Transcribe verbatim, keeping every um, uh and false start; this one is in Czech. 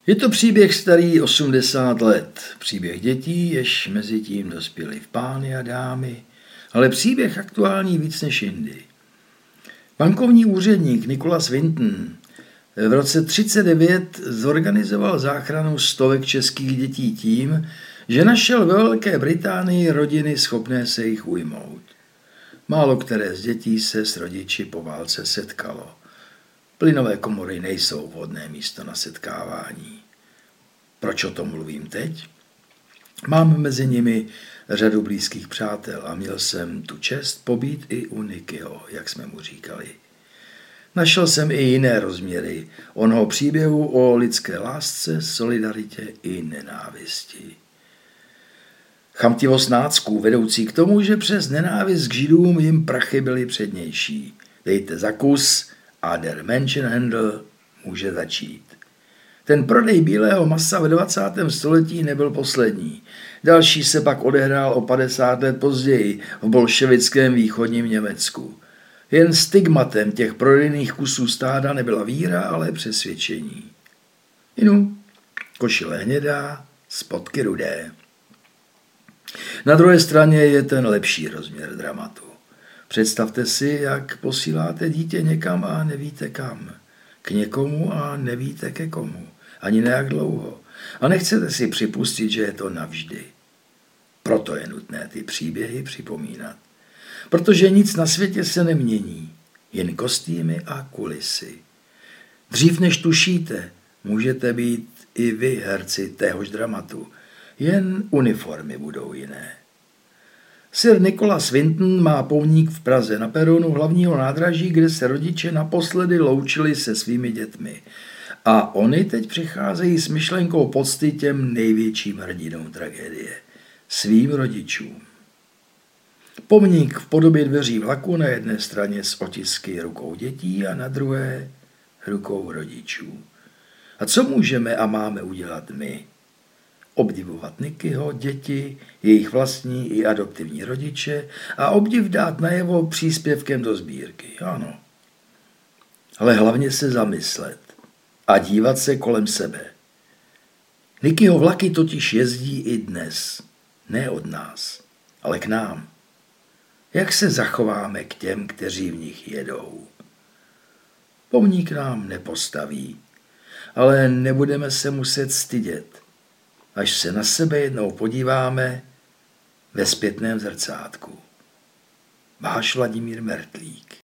Je to příběh starý osmdesát let. Příběh dětí, jež mezi tím dospěli v pány a dámy, ale příběh aktuální víc než jindy. Bankovní úředník Nicholas Winton v roce třicet devět zorganizoval záchranu stovek českých dětí tím, že našel ve Velké Británii rodiny schopné se jich ujmout. Málo které z dětí se s rodiči po válce setkalo. Plynové komory nejsou vhodné místo na setkávání. Proč o tom mluvím teď? Mám mezi nimi řadu blízkých přátel a měl jsem tu čest pobít i u Nikyho, jak jsme mu říkali. Našel jsem i jiné rozměry onoho příběhu o lidské lásce, solidaritě i nenávisti. Chamtivost nácků vedoucí k tomu, že přes nenávist k Židům jim prachy byly přednější. Dejte za kus a der Menschenhandel může začít. Ten prodej bílého masa v dvacátém století nebyl poslední. Další se pak odehrál o padesát let později v bolševickém východním Německu. Jen stigmatem těch prodejných kusů stáda nebyla víra, ale přesvědčení. Inu, košile hnědá, spodky rudé. Na druhé straně je ten lepší rozměr dramatu. Představte si, jak posíláte dítě někam a nevíte kam. K někomu a nevíte ke komu. Ani nejak dlouho. A nechcete si připustit, že je to navždy. Proto je nutné ty příběhy připomínat. Protože nic na světě se nemění. Jen kostýmy a kulisy. Dřív než tušíte, můžete být i vy herci téhož dramatu. Jen uniformy budou jiné. Sir Nicholas Winton má pomník v Praze na peronu hlavního nádraží, kde se rodiče naposledy loučili se svými dětmi. A oni teď přicházejí s myšlenkou pocty těm největším hrdinům tragédie. Svým rodičům. Pomník v podobě dveří vlaku na jedné straně s otisky rukou dětí a na druhé rukou rodičů. A co můžeme a máme udělat my? Obdivovat Nikyho, děti, jejich vlastní i adoptivní rodiče a obdiv dát najevo příspěvkem do sbírky. Ano. Ale hlavně se zamyslet a dívat se kolem sebe. Nikyho vlaky totiž jezdí i dnes. Ne od nás, ale k nám. Jak se zachováme k těm, kteří v nich jedou? Pomník nám nepostaví, ale nebudeme se muset stydět, až se na sebe jednou podíváme ve zpětném zrcátku. Váš Vladimír Mertlík.